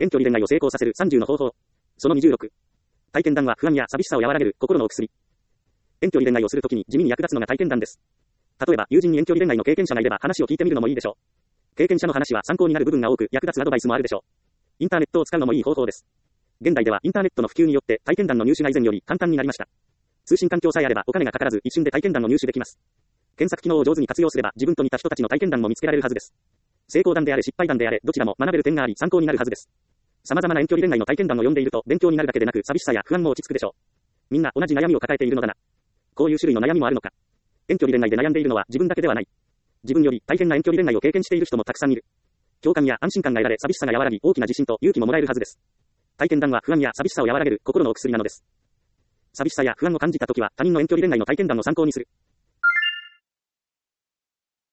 遠距離恋愛を成功させる30の方法。その26。体験談は不安や寂しさを和らげる心のお薬。遠距離恋愛をするときに地味に役立つのが体験談です。例えば、友人に遠距離恋愛の経験者がいれば話を聞いてみるのもいいでしょう。経験者の話は参考になる部分が多く、役立つアドバイスもあるでしょう。インターネットを使うのもいい方法です。現代ではインターネットの普及によって体験談の入手が以前より簡単になりました。通信環境さえあればお金がかからず一瞬で体験談を入手できます。検索機能を上手に活用すれば自分と似た人たちの体験談も見つけられるはずです。成功談であれ失敗談であれどちらも学べる点があり参考になるはずです。様々な遠距離恋愛の体験談を読んでいると勉強になるだけでなく寂しさや不安も落ち着くでしょう。みんな同じ悩みを抱えているのだな。こういう種類の悩みもあるのか。遠距離恋愛で悩んでいるのは自分だけではない。自分より大変な遠距離恋愛を経験している人もたくさんいる。共感や安心感が得られ寂しさが和らぎ大きな自信と勇気ももらえるはずです。体験談は不安や寂しさを和らげる心のお薬なのです。寂しさや不安を感じたときは他人の遠距離恋愛の体験談を参考にする。